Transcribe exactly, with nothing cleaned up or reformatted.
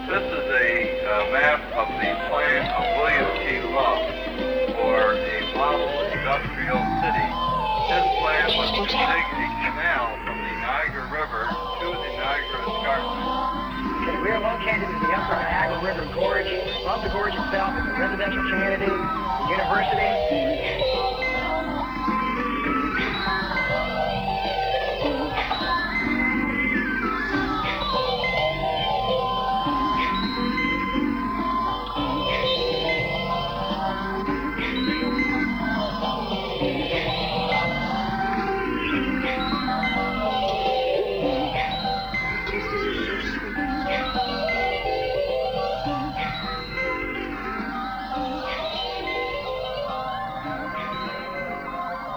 This is a uh, map of the plan of William T. Love for a model industrial city. His plan was to dig a canal from the Niagara River to the Niagara Escarpment. Okay, we are located in the upper Niagara River Gorge. Above the gorge itself is a residential community.